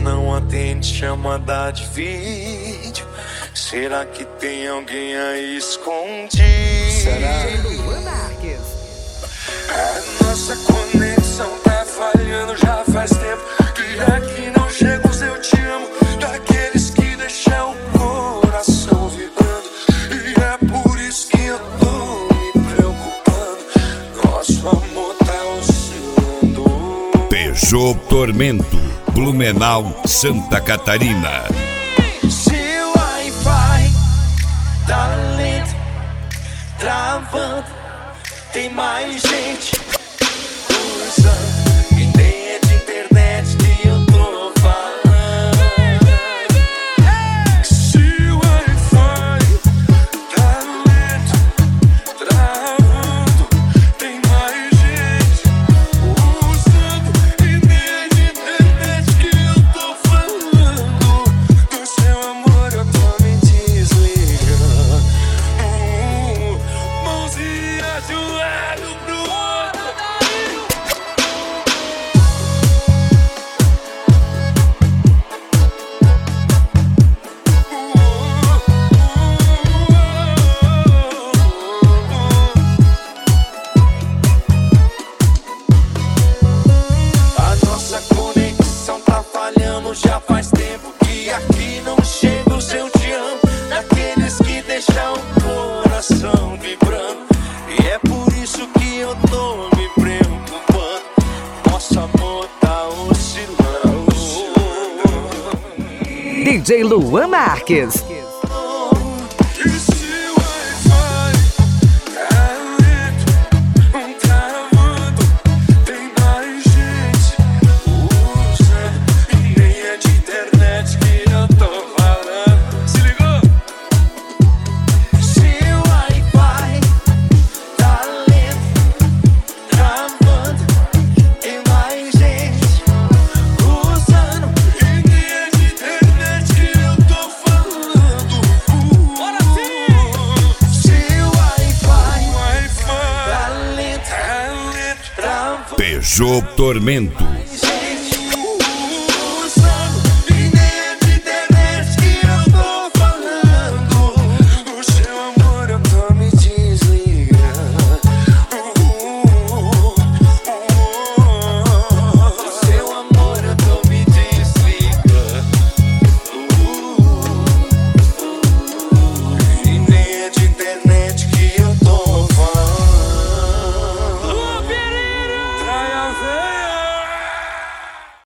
não atende chamada de vídeo. Será que tem alguém aí escondido? Será? A nossa conexão tá falhando já faz tempo. Que aqui não chega o seu te amo, daqueles que deixam o coração vibrando. E é por isso que eu tô me preocupando. Nosso amor tá oscilando. Peugeot Tormento, Blumenau, Santa Catarina. Seu Wi-Fi tá lento, travando. Tem mais gente usando, e nem é de internet que eu tô falando. Seu Wi-Fi tá lento, travando. Tem mais gente usando, e nem é de internet que eu tô falando. Do seu amor eu tô me desligando. Mãozinha de um lado pro outro. A nossa conexão tá falhando já faz tempo. Que aqui não chega o seu te amo, daqueles que deixam o coração vibrando. E é por isso que eu tô me preocupando. Nosso amor tá oscilando. DJ Luan Marques. E se o Wi-Fi tá lento, travando. Tem mais gente usando, e nem é de internet que eu tô falando. Se ligou? Se o Wi-Fi tá lento, travando. Tem mais gente usando, e nem é de internet que eu tô falando. Bora sim! Se o Wi-Fi tá lento, travando. Peugeot Tormento,